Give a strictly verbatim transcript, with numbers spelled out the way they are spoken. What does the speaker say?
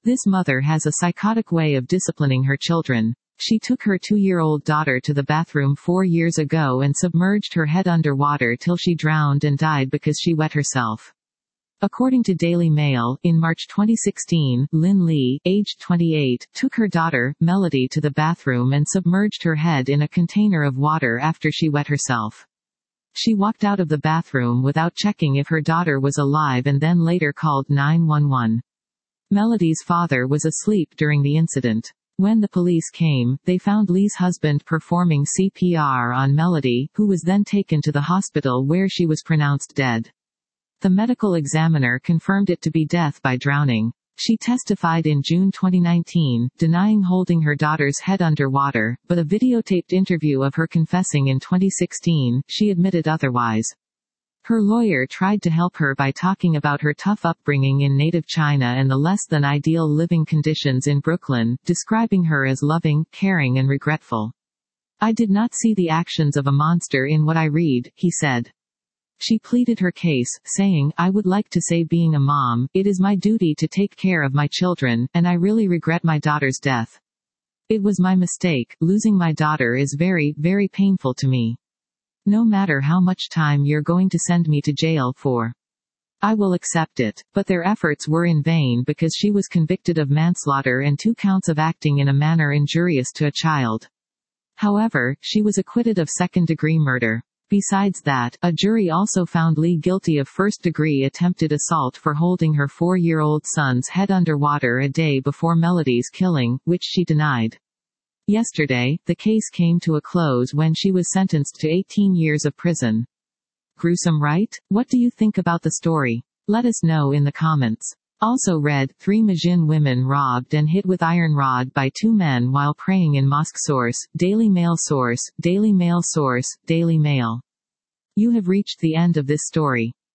This mother has a psychotic way of disciplining her children. She took her two-year-old daughter to the bathroom four years ago and submerged her head underwater till she drowned and died because she wet herself. According to Daily Mail, in March twenty sixteen, Lynn Lee, aged twenty-eight, took her daughter, Melody, to the bathroom and submerged her head in a container of water after she wet herself. She walked out of the bathroom without checking if her daughter was alive and then later called nine one one. Melody's father was asleep during the incident. When the police came, they found Lee's husband performing C P R on Melody, who was then taken to the hospital where she was pronounced dead. The medical examiner confirmed it to be death by drowning. She testified in June twenty nineteen, denying holding her daughter's head underwater, but a videotaped interview of her confessing in twenty sixteen, she admitted otherwise. Her lawyer tried to help her by talking about her tough upbringing in native China and the less-than-ideal living conditions in Brooklyn, describing her as loving, caring and regretful. "I did not see the actions of a monster in what I read," he said. She pleaded her case, saying, "I would like to say being a mom, it is my duty to take care of my children, and I really regret my daughter's death. It was my mistake. Losing my daughter is very, very painful to me. No matter how much time you're going to send me to jail for, I will accept it." But their efforts were in vain because she was convicted of manslaughter and two counts of acting in a manner injurious to a child. However, she was acquitted of second-degree murder. Besides that, a jury also found Lee guilty of first-degree attempted assault for holding her four-year-old son's head underwater a day before Melody's killing, which she denied. Yesterday, the case came to a close when she was sentenced to eighteen years of prison. Gruesome, right? What do you think about the story? Let us know in the comments. Also read, three Majin women robbed and hit with iron rod by two men while praying in mosque. Source, Daily Mail. Source, Daily Mail. Source, Daily Mail. You have reached the end of this story.